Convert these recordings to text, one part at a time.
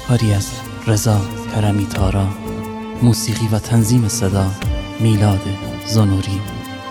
کاری از رضا کرمی تارا، موسیقی و تنظیم صدا میلاد زنوری.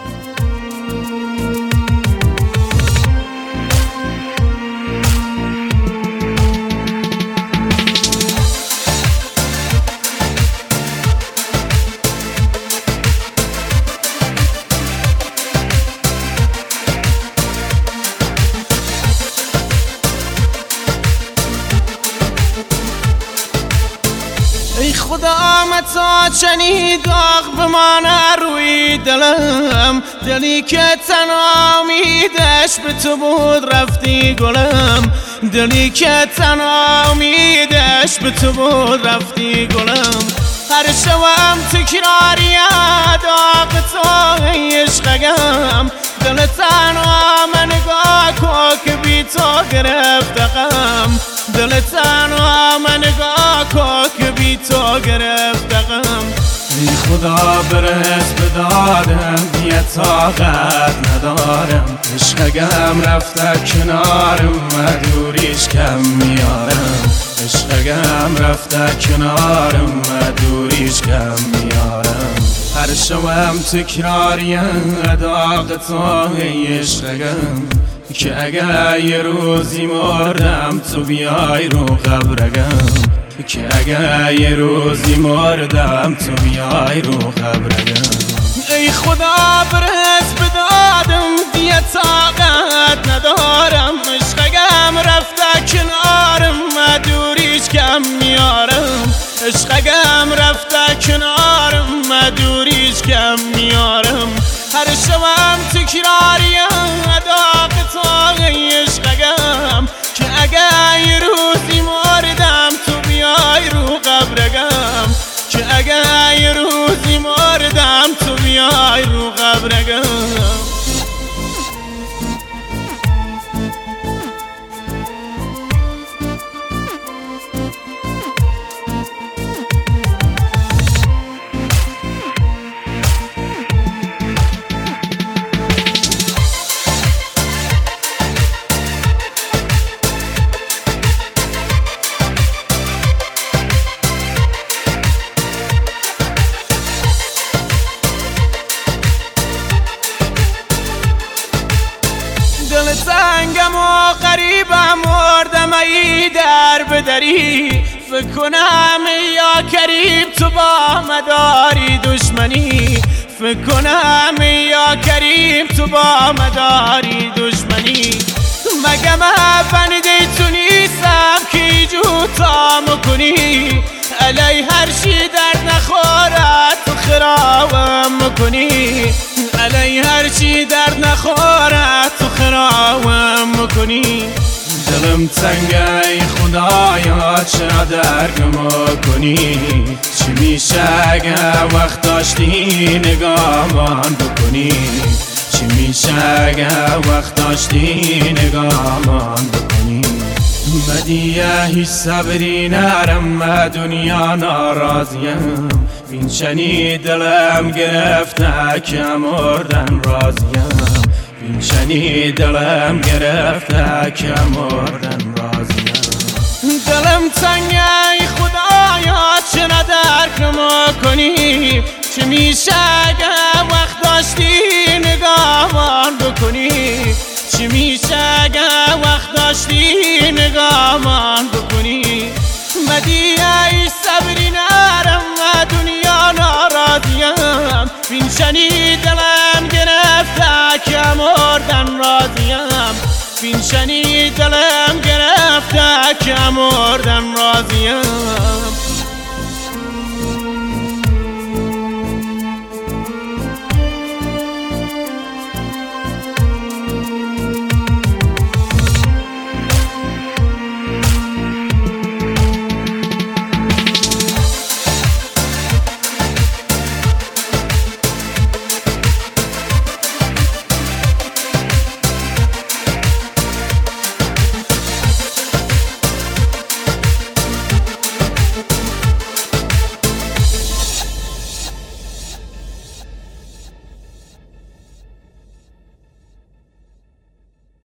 ای خدا متا چنین داغ بمانه روی دلم، دلی که تنها امیدش به تو بود رفتی گلم، دلی که تنها امیدش به تو بود رفتی گلم. هر شبم تکراریه داغ تو ای عشقم، دل تنها من نگاه کن که بی تو گرفته غم، دل تنها من نگاه کن که بی تو گرفته غم. ای خدا برس به دادم یه طاقت ندارم، عشقم رفته کنارم و دوریش کم میارم، عشقم رفته کنارم و دوریش کم میارم. هر شبم تکراریم داغ تو ای عشقم، که اگر یه روزی مردم تو بیای رو قبرگم، که اگر یه روزی مردم تو بیای رو قبرگم. ای خدا برس به دادم دیگه طاقت ندارم، عشقم رفته کنارم و دوریش کم میارم، عشقم رفته کنارم و دوریش کم میارم. هر شبم تکراریم داغ تو ای عشقم، که اگر یه روزی مردم تو بیای رو قبرگم، که اگر یه روزی مردم تو بیای رو قبرگم. دل تنگم و غریبم مردم ای در بدری، فکر کنم یا کریم تو با مداری دشمنی، فکر کنم یا کریم تو با مداری دشمنی. مگه من بنده تو نیستم که جو تا مکنی، علی هر چی درد نخورد تو خرابم مکنی، علی هر چی درد نخورد تو خرابم مکنی. دلم تنگه ای خدایا چرا درکم کنی، چی میشه اگه وقت داشتی نگاهمان بکنی، چی میشه اگه وقت داشتی نگاهمان بکنی. بدیه هیچ صبری نرم و دنیا ناراضیم، بین شنید دلم گرفته که مردن راضیم، بین شنید دلم گرفته که مردن راضیم. دلم تنگه ای خدایا چرا درکم کنی، چه میشه اگه وقت داشتی نگاهمان بکنی، چی میشه اگه وقت داشتی نگاهمان بکنی. مدیه ای صبری نرم و دنیا ناراضیم، بین شنید دلم گرفته که مردن راضیم، بین شنید دلم گرفته که مردن راضیم.